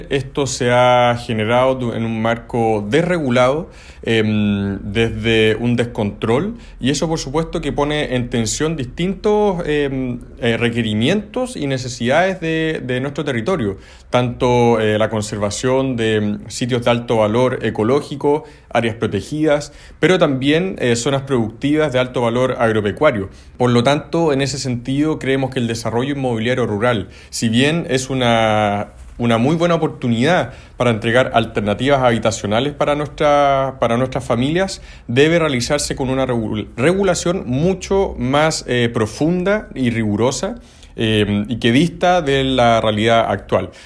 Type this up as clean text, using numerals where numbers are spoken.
Esto se ha generado en un marco desregulado, desde un descontrol, y eso por supuesto que pone en tensión distintos requerimientos y necesidades de nuestro territorio, tanto la conservación de sitios de alto valor ecológico, áreas protegidas, pero también zonas productivas de alto valor agropecuario. Por lo tanto, en ese sentido, creemos que el desarrollo inmobiliario rural, si bien es una muy buena oportunidad para entregar alternativas habitacionales para nuestras familias, debe realizarse con una regulación mucho más profunda y rigurosa, y que dista de la realidad actual.